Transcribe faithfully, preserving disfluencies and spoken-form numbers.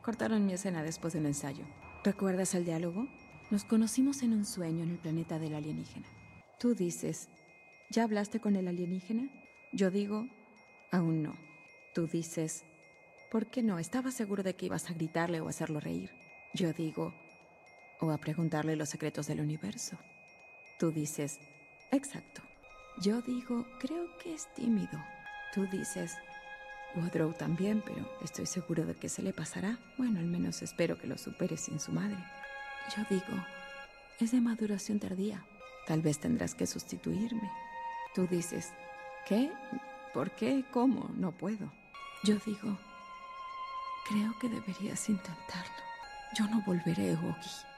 Cortaron mi escena después del ensayo. ¿Recuerdas el diálogo? Nos conocimos en un sueño en el planeta del alienígena. Tú dices, ¿ya hablaste con el alienígena? Yo digo, aún no. Tú dices, ¿por qué no? Estaba seguro de que ibas a gritarle o hacerlo reír. Yo digo, o a preguntarle los secretos del universo. Tú dices, exacto. Yo digo, creo que es tímido. Tú dices, Woodrow también, pero estoy seguro de que se le pasará. Bueno, al menos espero que lo supere sin su madre. Yo digo, es de maduración tardía. Tal vez tendrás que sustituirme. Tú dices, ¿qué? ¿Por qué? ¿Cómo? No puedo. Yo digo, creo que deberías intentarlo. Yo no volveré, Wookie.